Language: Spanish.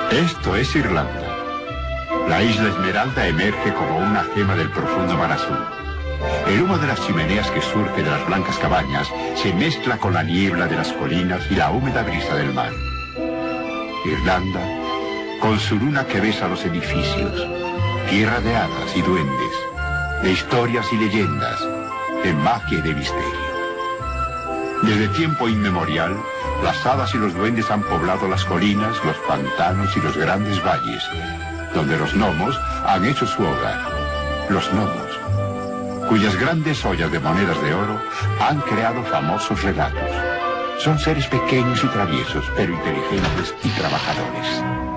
Esto es Irlanda. La isla Esmeralda emerge como una gema del profundo mar azul. El humo de las chimeneas que surge de las blancas cabañas se mezcla con la niebla de las colinas y la húmeda brisa del mar. Irlanda, con su luna que besa los edificios, tierra de hadas y duendes, de historias y leyendas, de magia y de misterio. Desde tiempo inmemorial, las hadas y los duendes han poblado las colinas, los pantanos y los grandes valles, donde los gnomos han hecho su hogar. Los gnomos, cuyas grandes ollas de monedas de oro han creado famosos relatos. Son seres pequeños y traviesos, pero inteligentes y trabajadores.